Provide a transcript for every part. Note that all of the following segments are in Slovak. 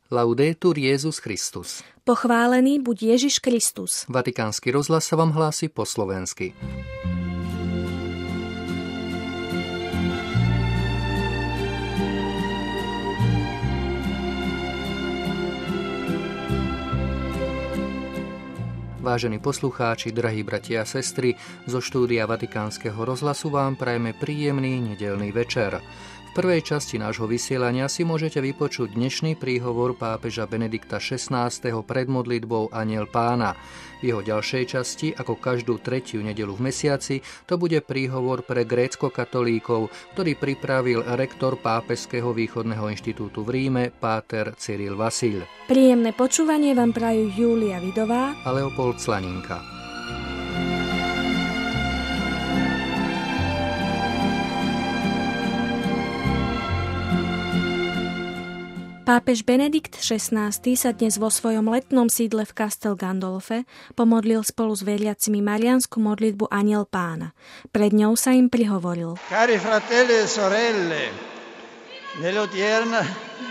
Laudetur Jesus Christus. Pochválený buď Ježiš Kristus. Vatikánsky rozhlas sa vám hlási po slovensky. Vážení poslucháči, drahí bratia a sestry, zo štúdia Vatikánskeho rozhlasu vám prajeme príjemný nedeľný večer. V prvej časti nášho vysielania si môžete vypočuť dnešný príhovor pápeža Benedikta XVI. Pred modlitbou Anjel Pána. V jeho ďalšej časti, ako každú tretiu nedeľu v mesiaci, to bude príhovor pre grécko-katolíkov, ktorý pripravil rektor Pápežského východného inštitútu v Ríme, páter Cyril Vasil. Príjemné počúvanie vám prajú Júlia Vidová a Leopold Slaninka. Pápež Benedikt XVI. Sa dnes vo svojom letnom sídle v Castel Gandolfe pomodlil spolu s veriacimi mariánsku modlitbu Anjel Pána. Pred ňou sa im prihovoril. Cari fratelli e sorelle, nell'odierna,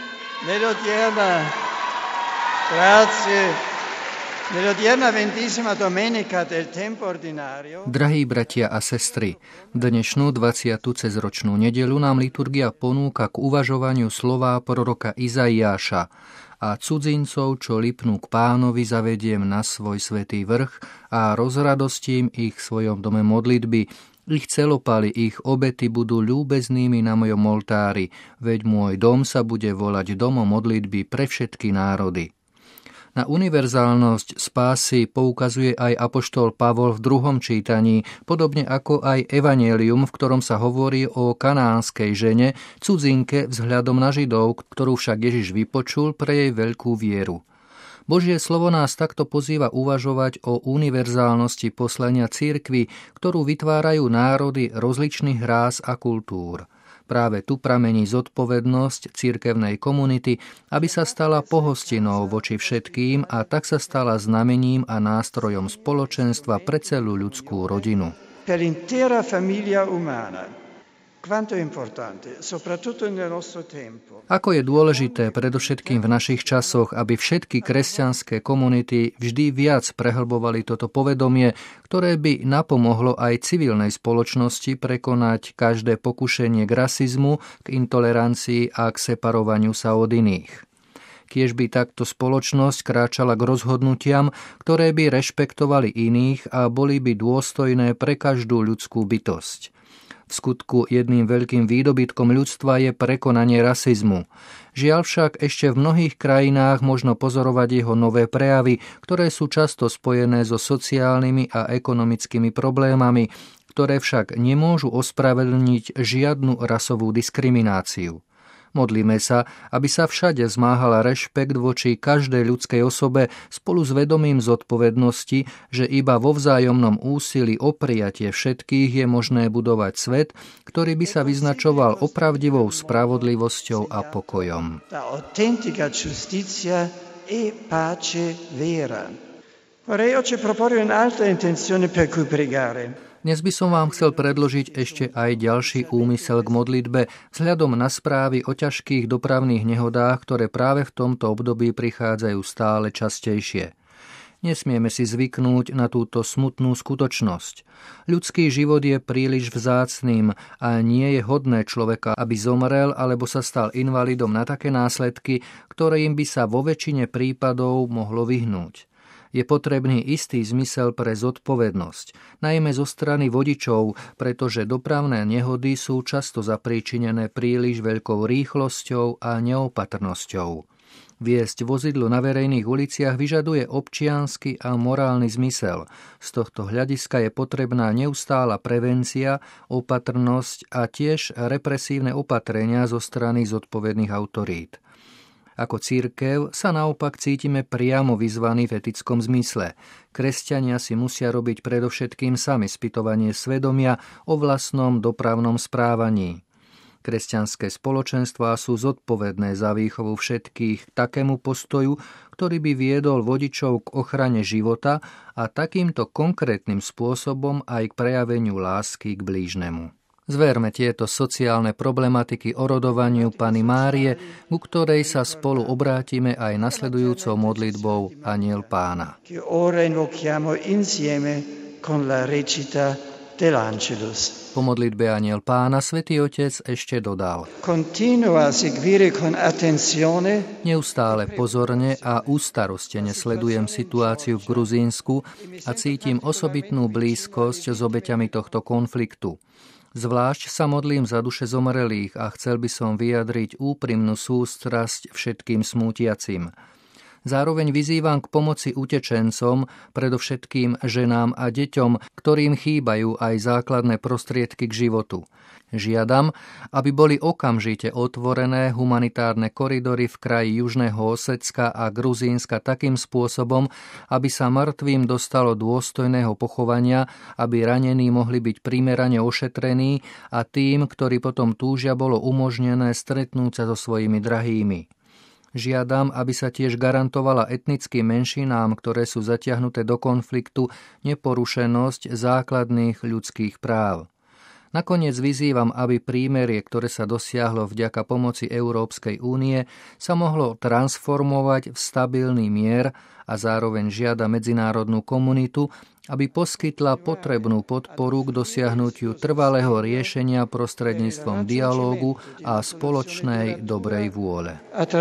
grazie. Nell'odierna 20. domenica del tempo ordinario. Drahí bratia a sestry, dnešnú 20. cezročnú nedeľu nám liturgia ponúka k uvažovaniu slová proroka Izaiáša: a cudzincov, čo lipnú k Pánovi, zavediem na svoj svätý vrch a rozradostím ich v svojom dome modlitby. Ich celopaly, ich obety budú ľúbeznými na mojom oltári, veď môj dom sa bude volať domom modlitby pre všetky národy. Na univerzálnosť spásy poukazuje aj apoštol Pavol v 2. čítaní, podobne ako aj evanjelium, v ktorom sa hovorí o kanánskej žene, cudzinke vzhľadom na Židov, ktorú však Ježiš vypočul pre jej veľkú vieru. Božie slovo nás takto pozýva uvažovať o univerzálnosti poslania cirkvi, ktorú vytvárajú národy rozličných rás a kultúr. Práve tu pramení zodpovednosť cirkevnej komunity, aby sa stala pohostinou voči všetkým a tak sa stala znamením a nástrojom spoločenstva pre celú ľudskú rodinu. Per l'intera famiglia umana. Quanto è importante, soprattutto nel nostro tempo. Ako je dôležité predovšetkým v našich časoch, aby všetky kresťanské komunity vždy viac prehlbovali toto povedomie, ktoré by napomohlo aj civilnej spoločnosti prekonať každé pokušenie k rasizmu, k intolerancii a k separovaniu sa od iných. Kiež by takto spoločnosť kráčala k rozhodnutiam, ktoré by rešpektovali iných a boli by dôstojné pre každú ľudskú bytosť. V skutku jedným veľkým výdobytkom ľudstva je prekonanie rasizmu. Žiaľ však ešte v mnohých krajinách možno pozorovať jeho nové prejavy, ktoré sú často spojené so sociálnymi a ekonomickými problémami, ktoré však nemôžu ospravedlniť žiadnu rasovú diskrimináciu. Modlíme sa, aby sa všade zmáhal rešpekt voči každej ľudskej osobe spolu s vedomím zodpovednosti, že iba vo vzájomnom úsilí o prijatie všetkých je možné budovať svet, ktorý by sa vyznačoval opravdivou spravodlivosťou a pokojom. Autentica giustizia e pace vera. Vorrei oggi proporre un'altra intenzione per cui pregare. Dnes by som vám chcel predložiť ešte aj ďalší úmysel k modlitbe vzhľadom na správy o ťažkých dopravných nehodách, ktoré práve v tomto období prichádzajú stále častejšie. Nesmieme si zvyknúť na túto smutnú skutočnosť. Ľudský život je príliš vzácnym a nie je hodné človeka, aby zomrel alebo sa stal invalidom na také následky, ktoré im by sa vo väčšine prípadov mohlo vyhnúť. Je potrebný istý zmysel pre zodpovednosť, najmä zo strany vodičov, pretože dopravné nehody sú často zapríčinené príliš veľkou rýchlosťou a neopatrnosťou. Viesť vozidlo na verejných uliciach vyžaduje občiansky a morálny zmysel. Z tohto hľadiska je potrebná neustála prevencia, opatrnosť a tiež represívne opatrenia zo strany zodpovedných autorít. Ako cirkev sa naopak cítime priamo vyzvaní v etickom zmysle. Kresťania si musia robiť predovšetkým sami spytovanie svedomia o vlastnom dopravnom správaní. Kresťanské spoločenstvá sú zodpovedné za výchovu všetkých k takému postoju, ktorý by viedol vodičov k ochrane života a takýmto konkrétnym spôsobom aj k prejaveniu lásky k blížnemu. Zverme tieto sociálne problematiky orodovaniu Panny Márie, ku ktorej sa spolu obrátime aj nasledujúcou modlitbou Anjel Pána. Po modlitbe Anjel Pána Svätý Otec ešte dodal: Neustále pozorne a ústarostene sledujem situáciu v Gruzínsku a cítim osobitnú blízkosť s obeťami tohto konfliktu. Zvlášť sa modlím za duše zomrelých a chcel by som vyjadriť úprimnú sústrasť všetkým smútiacim. Zároveň vyzývam k pomoci utečencom, predovšetkým ženám a deťom, ktorým chýbajú aj základné prostriedky k životu. Žiadam, aby boli okamžite otvorené humanitárne koridory v kraji Južného Osetska a Gruzínska takým spôsobom, aby sa mŕtvým dostalo dôstojného pochovania, aby ranení mohli byť primerane ošetrení a tým, ktorí potom túžia, bolo umožnené stretnúť sa so svojimi drahými. Žiadam, aby sa tiež garantovala etnickým menšinám, ktoré sú zatiahnuté do konfliktu, neporušenosť základných ľudských práv. Nakoniec vyzývam, aby prímerie, ktoré sa dosiahlo vďaka pomoci Európskej únie, sa mohlo transformovať v stabilný mier a zároveň žiada medzinárodnú komunitu, aby poskytla potrebnú podporu k dosiahnutiu trvalého riešenia prostredníctvom dialógu a spoločnej dobrej vôle.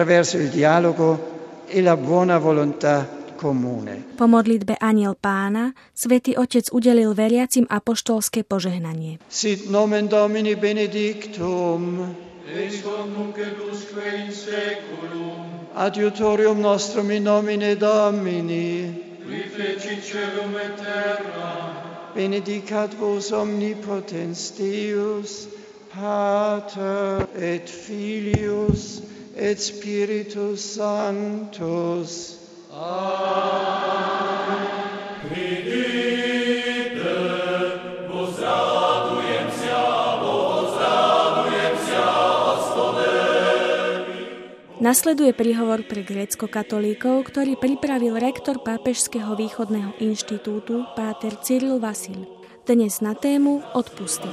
Po modlitbe Anjel Pána Svätý Otec udelil veriacim apoštolské požehnanie. Sit nomen Domini benedictum, ex hoc nunc et usque in saeculum, adiutorium nostrum in nomine Domini, qui fecit caelum et terra, benedicat vos omnipotens Deus, Pater et Filius et Spiritus Sanctus. Nasleduje príhovor pre grécko-katolíkov, ktorý pripravil rektor Pápežského východného inštitútu páter Cyril Vasil. Dnes na tému odpusty.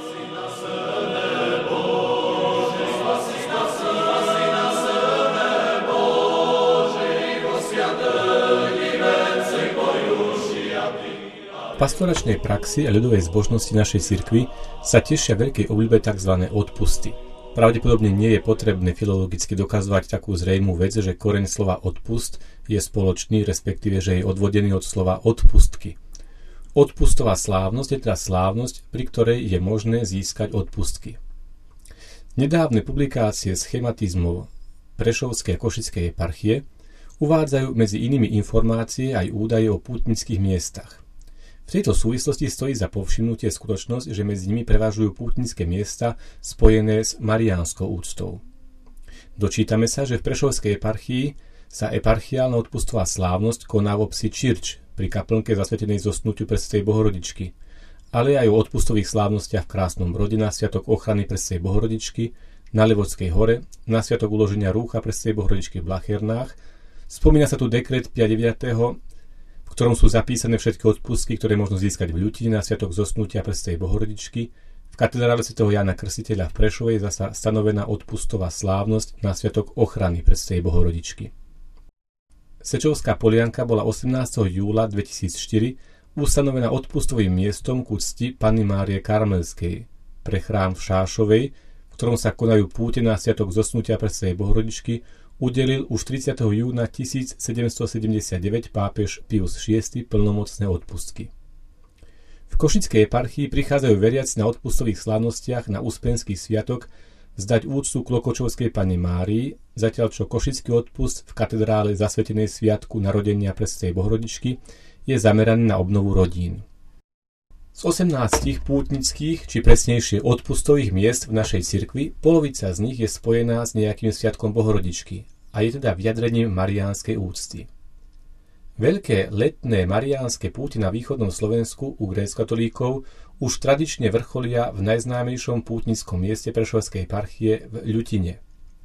V pastoračnej praxi a ľudovej zbožnosti našej cirkvi sa tešia veľkej obľúbe tzv. Odpusty. Pravdepodobne nie je potrebné filologicky dokazovať takú zrejmú vec, že koreň slova odpust je spoločný, respektíve, že je odvodený od slova odpustky. Odpustová slávnosť je teda slávnosť, pri ktorej je možné získať odpustky. Nedávne publikácie schematizmov Prešovskej a Košickej eparchie uvádzajú medzi inými informácie aj údaje o pútnických miestach. V tejto súvislosti stojí za povšimnutie skutočnosť, že medzi nimi prevažujú pútnické miesta spojené s mariánskou úctou. Dočítame sa, že v Prešovskej eparchii sa eparchiálna odpustová slávnosť koná v obci Čirč pri kaplnke zasvetenej Zosnutiu Presvätej Bohorodičky, ale aj o odpustových slávnostiach v Krásnom Brode na sviatok ochrany Presvätej Bohorodičky, na Levočskej hore, na sviatok uloženia rúcha Presvätej Bohorodičky v Blachernách. Spomína sa tu dekret 5.9., v ktorom sú zapísané všetky odpustky, ktoré možno získať v Ľutine na sviatok Zosnutia Presvätej Bohorodičky. V katedrále svätého Jána Krstiteľa v Prešove je zasa stanovená odpustová slávnosť na sviatok ochrany Presvätej Bohorodičky. Sečovská Polianka bola 18. júla 2004 ustanovená odpustovým miestom k úcti Panny Márie Karmelskej pre chrám v Šášovej, v ktorom sa konajú púte na sviatok Zosnutia Presvätej Bohorodičky, udelil už 30. júna 1779 pápež Pius VI plnomocné odpustky. V Košickej eparchii prichádzajú veriaci na odpustových slávnostiach na Uspenský sviatok vzdať úctu Klokočovskej Panne Márii, zatiaľ čo košický odpust v katedrále zasvetenej sviatku narodenia Presvätej Bohorodičky je zameraný na obnovu rodín. Z 18 pútnických, či presnejšie odpustových miest v našej cirkvi, polovica z nich je spojená s nejakým sviatkom Bohorodičky a je teda vyjadrením mariánskej úcty. Veľké letné mariánske púte na východnom Slovensku u gréckokatolíkov už tradične vrcholia v najznámejšom pútnickom mieste Prešovskej eparchie v Ľutine.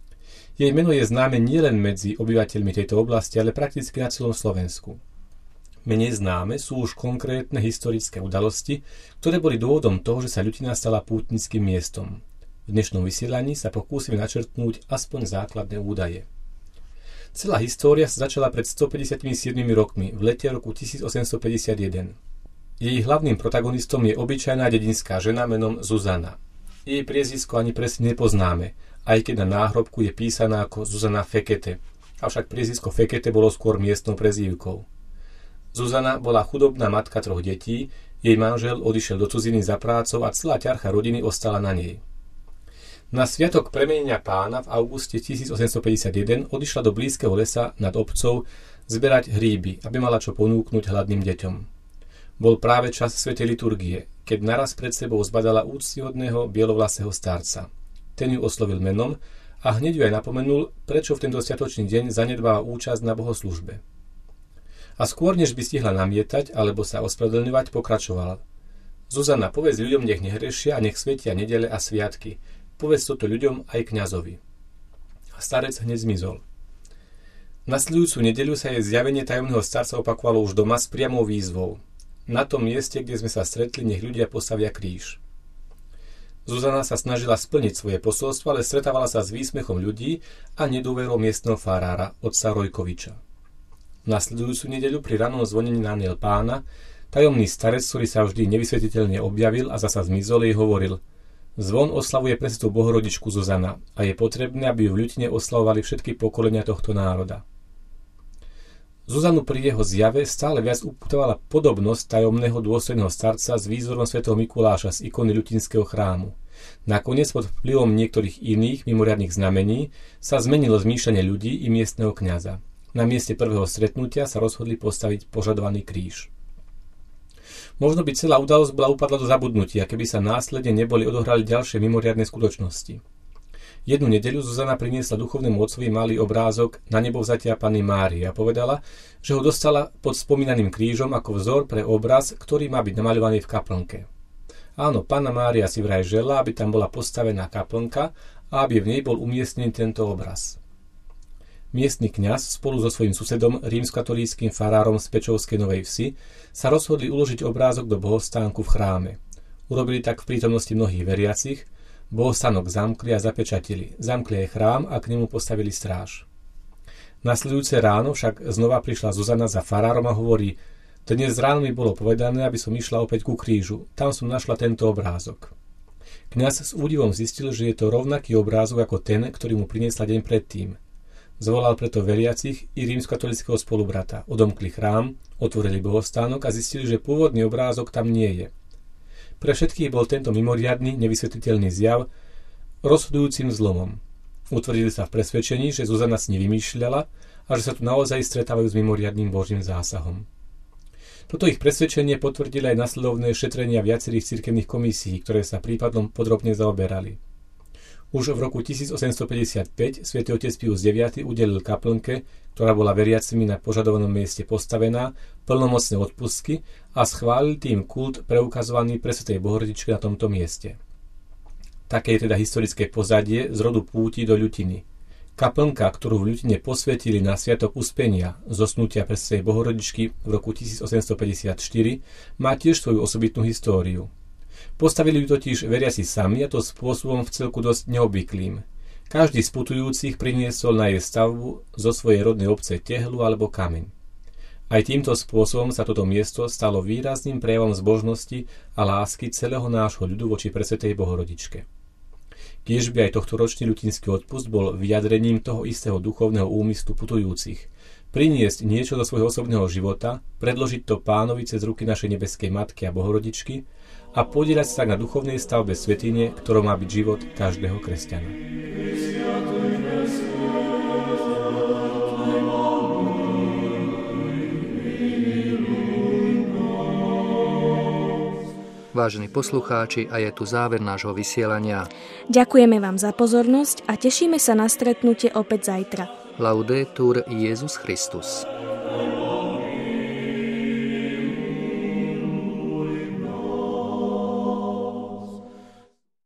Jej meno je známe nielen medzi obyvateľmi tejto oblasti, ale prakticky na celom Slovensku. Menej známe sú už konkrétne historické udalosti, ktoré boli dôvodom toho, že sa Ľutina stala pútnickým miestom. V dnešnom vysielaní sa pokúsime načrtnúť aspoň základné údaje. Celá história sa začala pred 157 rokmi v lete roku 1851. Jej hlavným protagonistom je obyčajná dedinská žena menom Zuzana. Jej priezvisko ani presne nepoznáme, aj keď na náhrobku je písaná ako Zuzana Fekete, avšak priezvisko Fekete bolo skôr miestnou prezývkou. Zuzana bola chudobná matka 3 detí, jej manžel odišiel do cudziny za prácou a celá ťarcha rodiny ostala na nej. Na sviatok premenenia Pána v auguste 1851 odišla do blízkeho lesa nad obcov zberať hríby, aby mala čo ponúknuť hladným deťom. Bol práve čas svätej liturgie, keď naraz pred sebou zbadala úctyhodného bielovlasého starca. Ten ju oslovil menom a hneď ju aj napomenul, prečo v tento sviatočný deň zanedbáva účasť na bohoslužbe. A skôr, než by stihla namietať alebo sa ospravedlňovať, pokračoval. Zuzana, povedz ľuďom, nech nehrešia a nech svetia nedele a sviatky. Povedz toto ľuďom aj kňazovi. A starec hneď zmizol. Nasledujúcu nedeľu sa jej zjavenie tajomného starca opakovalo už doma s priamou výzvou. Na tom mieste, kde sme sa stretli, nech ľudia postavia kríž. Zuzana sa snažila splniť svoje posolstvo, ale stretávala sa s výsmechom ľudí a nedôverou miestneho farára, otca Rojkoviča. Nasledujúcu nedeľu pri ranom zvonení na anjel Pána tajomný starec, ktorý sa vždy nevysvetiteľne objavil a zasa zmizol, jej hovoril: Zvon oslavuje presvetú Bohorodičku Zuzana a je potrebné, aby ju v Ľutine oslavovali všetky pokolenia tohto národa. Zuzanu pri jeho zjave stále viac uputovala podobnosť tajomného dôstojného starca s výzorom svätého Mikuláša z ikony ľutinského chrámu. Nakoniec pod vplyvom niektorých iných mimoriadnych znamení sa zmenilo zmýšľanie ľudí i miestneho kňaza. Na mieste prvého stretnutia sa rozhodli postaviť požadovaný kríž. Možno by celá udalosť bola upadla do zabudnutia, keby sa následne neboli odohrali ďalšie mimoriadne skutočnosti. Jednu nedeľu Zuzana priniesla duchovnému otcovi malý obrázok Na nebovzatia Panny Márie a povedala, že ho dostala pod spomínaným krížom ako vzor pre obraz, ktorý má byť namaľovaný v kaplnke. Áno, Panna Mária si vraj želá, aby tam bola postavená kaplnka a aby v nej bol umiestnený tento obraz. Miestny kňaz spolu so svojím susedom, rímskatolíckym farárom z Pečovskej Novej Vsi, sa rozhodli uložiť obrázok do bohostánku v chráme. Urobili tak v prítomnosti mnohých veriacich. Bohostánok zamkli a zapečatili. Zamkli aj chrám a k nemu postavili stráž. Nasledujúce ráno však znova prišla Zuzana za farárom a hovorí: Dnes ráno mi bolo povedané, aby som išla opäť ku krížu. Tam som našla tento obrázok. Kňaz s údivom zistil, že je to rovnaký obrázok ako ten, ktorý mu priniesla deň predtým. Zvolal preto veriacich i rímskokatolického spolubrata. Odomkli chrám, otvorili bohostánok a zistili, že pôvodný obrázok tam nie je. Pre všetkých bol tento mimoriadny, nevysvetliteľný zjav rozhodujúcim zlomom. Utvrdili sa v presvedčení, že Zuzana si nevymýšľala a že sa tu naozaj stretávajú s mimoriadnym Božím zásahom. Toto ich presvedčenie potvrdili aj nasledovné šetrenia viacerých cirkevných komisií, ktoré sa prípadom podrobne zaoberali. Už v roku 1855 svätý otec Pius IX udelil kaplnke, ktorá bola veriacimi na požadovanom mieste postavená, plnomocné odpustky a schválil tým kult preukazovaný presvätej Bohorodičke na tomto mieste. Také je teda historické pozadie z rodu púti do Ľutiny. Kaplnka, ktorú v Ľutine posvetili na sviatok Uspenia, zosnutia presvätej Bohorodičky v roku 1854, má tiež svoju osobitnú históriu. Postavili ju totiž veriaci sami, a to spôsobom vcelku dosť neobvyklým. Každý z putujúcich priniesol na jej stavbu zo svojej rodnej obce tehlu alebo kameň. Aj týmto spôsobom sa toto miesto stalo výrazným prejavom zbožnosti a lásky celého nášho ľudu voči presvätej Bohorodičke. Kiež by aj tohtoročný ľutinský odpust bol vyjadrením toho istého duchovného úmyslu putujúcich. Priniesť niečo zo svojho osobného života, predložiť to Pánovi cez ruky našej nebeskej Matky a Bohorodičky a podieľať sa tak na duchovnej stavbe svätyne, ktorou má byť život každého kresťana. Vážení poslucháči, a je tu záver nášho vysielania. Ďakujeme vám za pozornosť a tešíme sa na stretnutie opäť zajtra. Laudetur Jesus Christus.